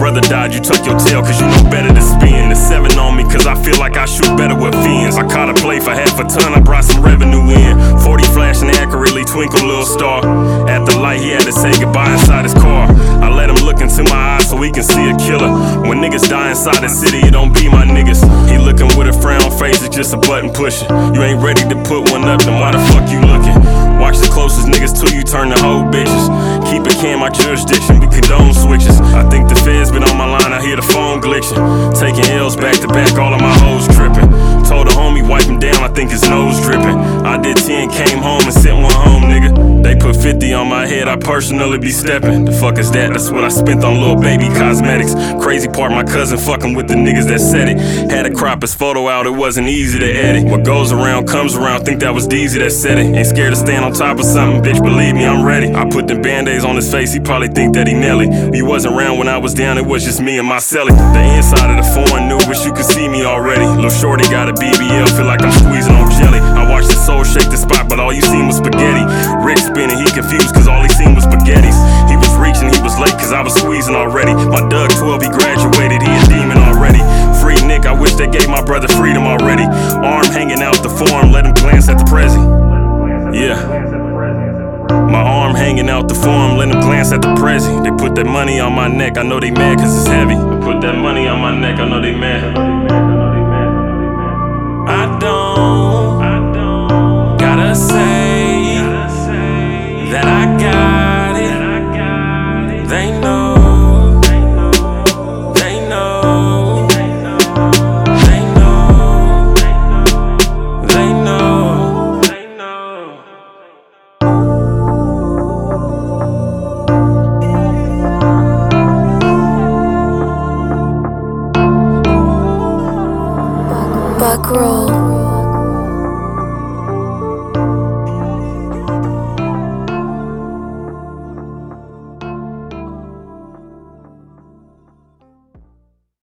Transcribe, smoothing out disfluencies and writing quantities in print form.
brother died, you tuck your tail cause you know better than spin. The 7 on me cause I feel like I shoot better with fins. I caught a play for half a ton, I brought some revenue in. 40 flashing accurately, twinkle little star. At the light he had to say goodbye inside his car. I let him look into my eyes so he can see a killer. When niggas die inside the city, it don't be my niggas. He looking with a frown face, it's just a button pusher. You ain't ready to put one up, then why the fuck you looking? Watch the closest niggas till you turn to whole bitches. Keep it can my jurisdiction, we condone switches. I think the feds been on my line, I hear the phone glitching. Taking L's back to back, all of my hoes tripping. Told the homie wipe him down, I think his nose dripping. I did 10, came home and sent one home, nigga. They put 50 on my head, I personally be stepping. The fuck is that? That's what I spent on little baby cosmetics. Crazy part, my cousin fucking with the niggas that said it. Had to crop his photo out, it wasn't easy to edit. What goes around comes around, think that was Deezy that said it. Ain't scared to stand on top of something, bitch, believe me, I'm ready. I put them band-aids on his face, he probably think that he Nelly. He wasn't around when I was down, it was just me and my celly. The inside of the foreign new, wish you could see me already. Lil' shorty got a BBL, feel like I'm squeezing on jelly. I watched his soul shake the spot, but all you seen was spaghetti. Rick spinning, he confused cause all he seen was spaghettis. He was reaching, he was late cause I was squeezing already. My Doug 12, he graduated, he a demon already. Free Nick, I wish they gave my brother freedom already. Arm hanging out the forearm, let him glance at the Prezi. Yeah. My arm hanging out the forearm, let him glance at the Prezi. They put that money on my neck, I know they mad cause it's heavy. Put that money on my neck, I know they mad.